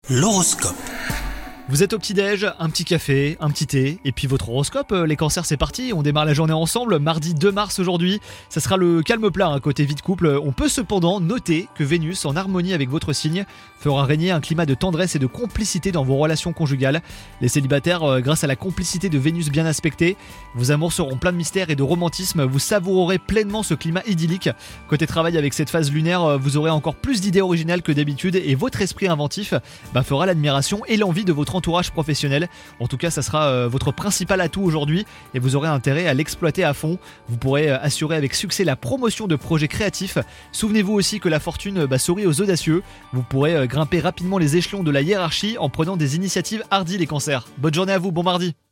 L'horoscope. Vous êtes au petit-déj, un petit café, un petit thé, et puis votre horoscope, les cancers c'est parti, on démarre la journée ensemble, mardi 2 mars aujourd'hui, ça sera le calme plat côté vie de couple. On peut cependant noter que Vénus, en harmonie avec votre signe, fera régner un climat de tendresse et de complicité dans vos relations conjugales. Les célibataires, grâce à la complicité de Vénus bien aspectée, vos amours seront pleins de mystère et de romantisme, vous savourerez pleinement ce climat idyllique. Côté travail, avec cette phase lunaire, vous aurez encore plus d'idées originales que d'habitude, et votre esprit inventif fera l'admiration et l'envie de votre entourage professionnel. En tout cas, ça sera votre principal atout aujourd'hui et vous aurez intérêt à l'exploiter à fond. Vous pourrez assurer avec succès la promotion de projets créatifs. Souvenez-vous aussi que la fortune sourit aux audacieux. Vous pourrez grimper rapidement les échelons de la hiérarchie en prenant des initiatives hardies, les cancers. Bonne journée à vous, bon mardi.